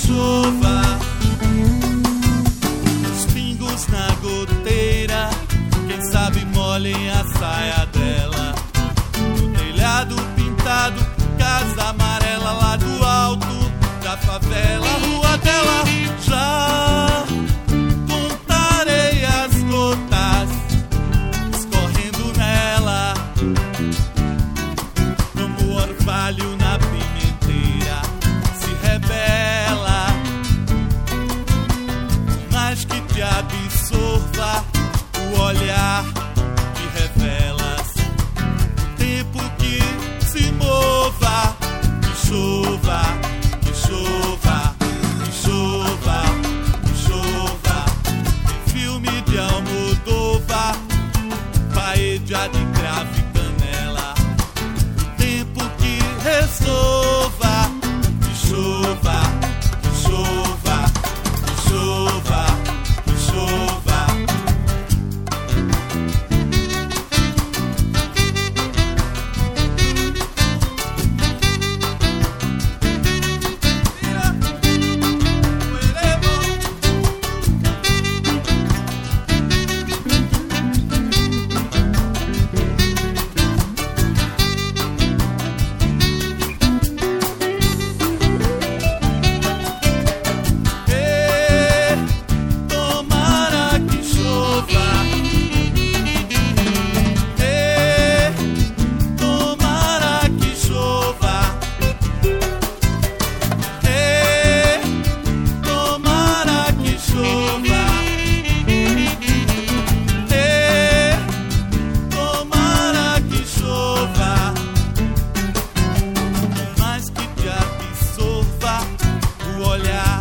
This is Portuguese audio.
chova. Os pingos na goteira, quem sabe molhem a saia dela. No telhado pintado, casa amarela lá do alto da favela, rua dela. Já contarei as gotas escorrendo nela, como o orvalho na pimenteira se rebela, mas que te absorva o olhar que revelas. Tempo que se mova, que chova, que chova, que chova, que chova. Em filme de Almodóvar, paella de cravo e canela. O tempo que resolva, que chova, que chova, que chova, que chova. Olhar